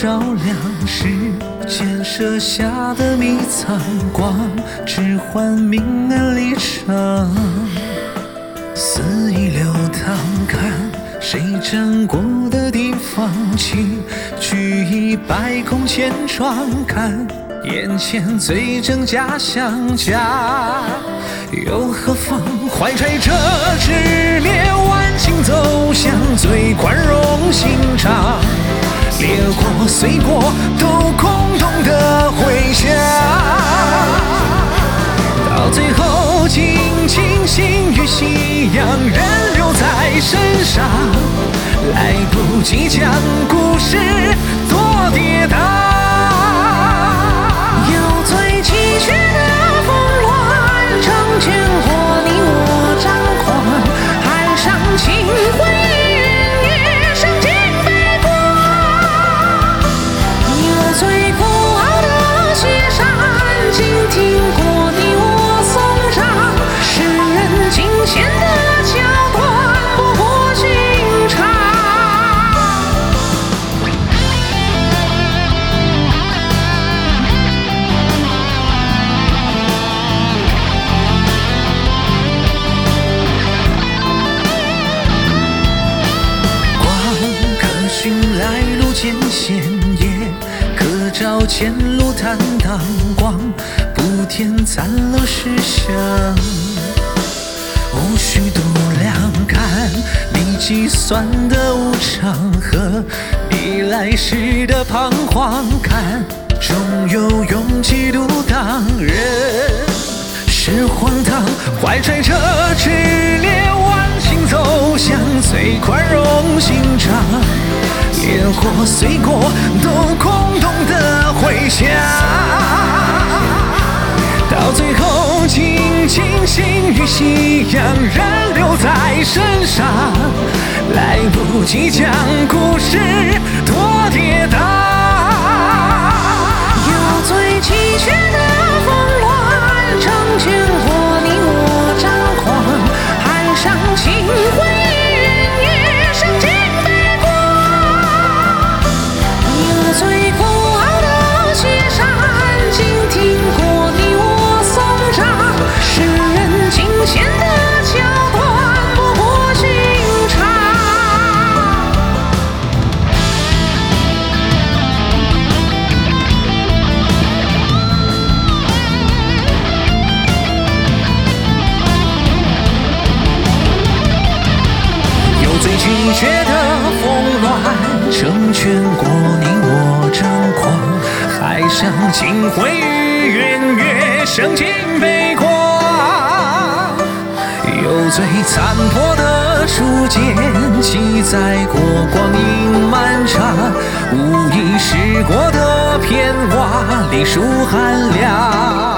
照亮世间设下的迷藏光，只换明暗离场。肆意流淌，看谁站过的地方，请举一百空千窗，看眼前最真假相加，又何妨？怀揣着炽烈万顷走向最宽容心肠，烈火碎过都空洞的回响，到最后尽情心与夕阳仍留在身上，来不及将故事多跌宕。有最崎岖的峰峦，成全过你我张狂，海上情回云也升尽北光。有最古老的雪山，静听过你我颂唱，世人惊险的桥段不过寻常。来路艰险，也可照前路坦荡光，不添残留事项。无需度量，看你计算的无常和你来时的彷徨，看终有勇气独当，人是荒唐。怀揣着炽烈万顷走向最宽容心肠，烈火碎过都空洞的回响，到最后尽情心与夕阳仍留在身上，来不及将故事多跌宕。有最崎岖的峰峦，成全过你我张狂，海上情回云也升尽北光。有最古老的雪山，静听过你我颂唱，世人惊险的桥段不过寻常。有最崎岖的峰峦，成全过你我张狂，海上情回云也升尽北光。有最残破的书简，记载过光阴漫长，无意识过的片瓦，隶书寒凉。